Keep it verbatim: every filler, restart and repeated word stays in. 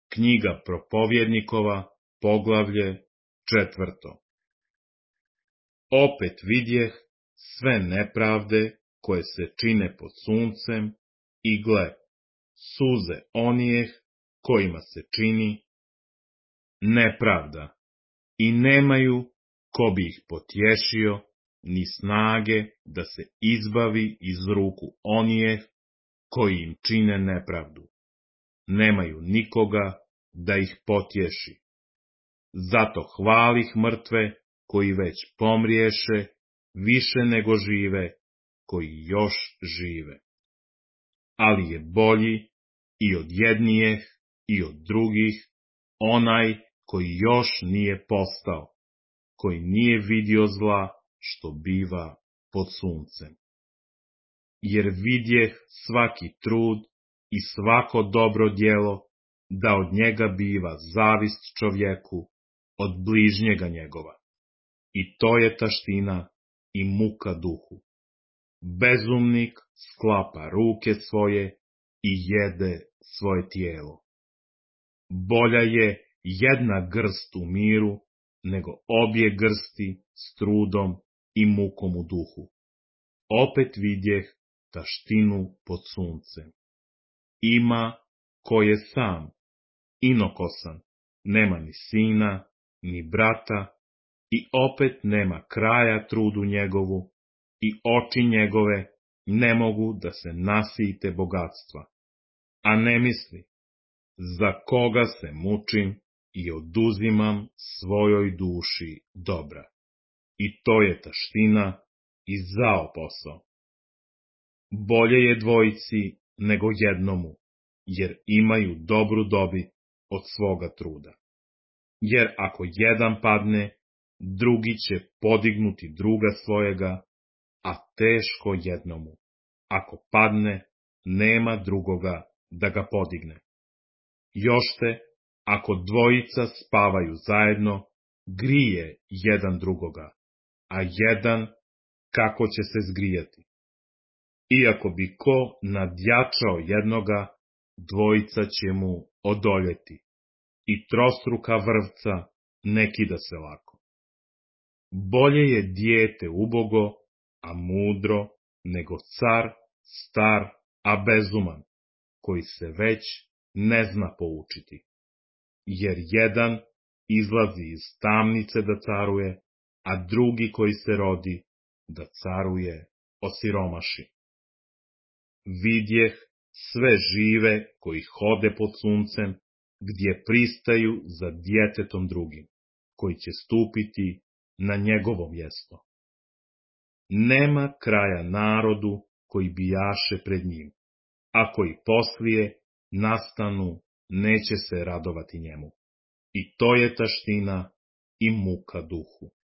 Knjiga Propovjednikova, poglavlje četvrto. Opet vidjeh sve nepravde koje se čine pod suncem i gle, suze onijeh kojima se čini nepravda i nemaju ko bi ih potješio, ni snage da se izbavi iz ruku onijeh koji im čine nepravdu. Nemaju nikoga da ih potješi. Zato hvalih mrtve koji već pomriješe, više nego žive koji još žive. Ali je bolji i od jednijeh i od drugih onaj koji još nije postao, koji nije vidio zla što biva pod suncem. Jer vidjeh svaki trud i svako dobro djelo, da od njega biva zavist čovjeku od bližnjega njegova. I to je taština i muka duhu. Bezumnik sklapa ruke svoje i jede svoje tijelo. Bolja je jedna grst u miru, nego obje grsti s trudom i mukom u duhu. Opet vidjeh taštinu pod suncem. Ima ko je sam, inokosan, nema ni sina, ni brata, i opet nema kraja trudu njegovu, i oči njegove ne mogu da se nasite bogatstva. A ne misli, za koga se mučim i oduzimam svojoj duši dobra. I to je taština i zao posao. Bolje je dvojici nego jednomu, jer imaju dobru dobit od svoga truda. Jer ako jedan padne, drugi će podignuti druga svojega, a teško jednomu. Ako padne, nema drugoga da ga podigne. Još te, ako dvojica spavaju zajedno, grije jedan drugoga, a jedan kako će se zgrijati. Iako bi ko nadjačao jednoga, dvojica će mu odoljeti. I trostruka vrvca ne kida se lako. Bolje je dijete ubogo, a mudro, nego car, star, a bezuman, koji se već ne zna poučiti. Jer jedan izlazi iz tamnice da caruje, a drugi koji se rodi da caruje osiromaši. Vidjeh sve žive koji hode pod suncem, gdje pristaju za djetetom drugim, koji će stupiti na njegovo mjesto. Nema kraja narodu koji bijaše pred njim, a koji poslije nastanu neće se radovati njemu. I to je taština i muka duhu.